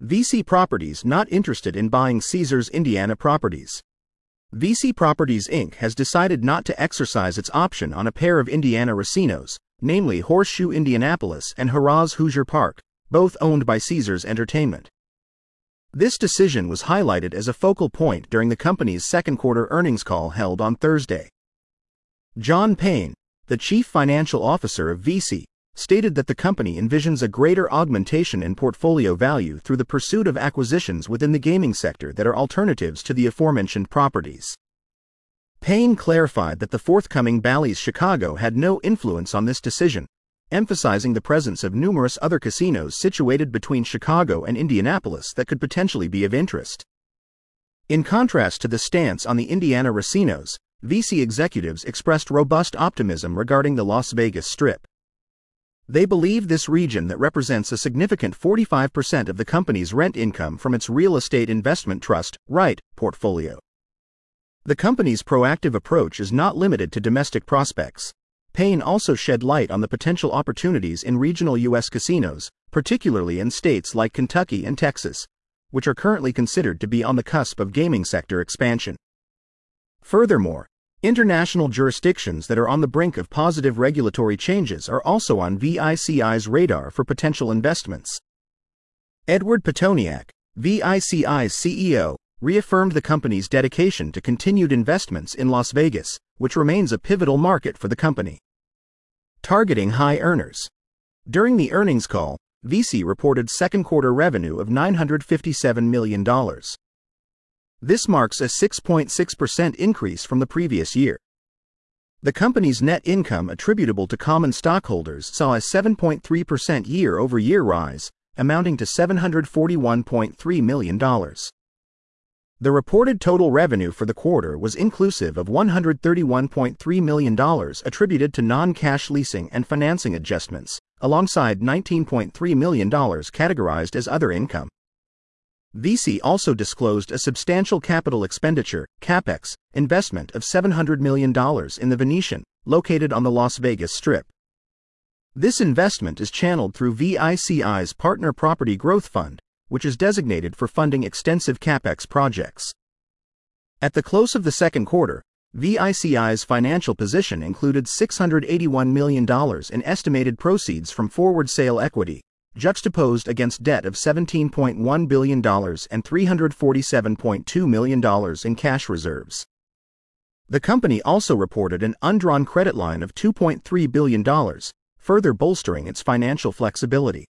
VC Properties not interested in buying Caesars Indiana properties. VC Properties Inc. has decided not to exercise its option on a pair of Indiana racinos, namely Horseshoe Indianapolis and Harrah's Hoosier Park, both owned by Caesars Entertainment. This decision was highlighted as a focal point during the company's second quarter earnings call held on Thursday. John Payne, the chief financial officer of VC, stated that the company envisions a greater augmentation in portfolio value through the pursuit of acquisitions within the gaming sector that are alternatives to the aforementioned properties. Payne clarified that the forthcoming Bally's Chicago had no influence on this decision, emphasizing the presence of numerous other casinos situated between Chicago and Indianapolis that could potentially be of interest. In contrast to the stance on the Indiana racinos, VC executives expressed robust optimism regarding the Las Vegas Strip. They believe this region that represents a significant 45% of the company's rent income from its real estate investment trust, REIT, portfolio. The company's proactive approach is not limited to domestic prospects. Payne also shed light on the potential opportunities in regional U.S. casinos, particularly in states like Kentucky and Texas, which are currently considered to be on the cusp of gaming sector expansion. Furthermore, international jurisdictions that are on the brink of positive regulatory changes are also on VICI's radar for potential investments. Edward Pitoniak, VICI's CEO, reaffirmed the company's dedication to continued investments in Las Vegas, which remains a pivotal market for the company. Targeting high earners. During the earnings call, VC reported second quarter revenue of $957 million. This marks a 6.6% increase from the previous year. The company's net income attributable to common stockholders saw a 7.3% year-over-year rise, amounting to $741.3 million. The reported total revenue for the quarter was inclusive of $131.3 million attributed to non-cash leasing and financing adjustments, alongside $19.3 million categorized as other income. VC also disclosed a substantial capital expenditure, CapEx, investment of $700 million in the Venetian, located on the Las Vegas Strip. This investment is channeled through VICI's Partner Property Growth Fund, which is designated for funding extensive CapEx projects. At the close of the second quarter, VICI's financial position included $681 million in estimated proceeds from forward sale equity, juxtaposed against debt of $17.1 billion and $347.2 million in cash reserves. The company also reported an undrawn credit line of $2.3 billion, further bolstering its financial flexibility.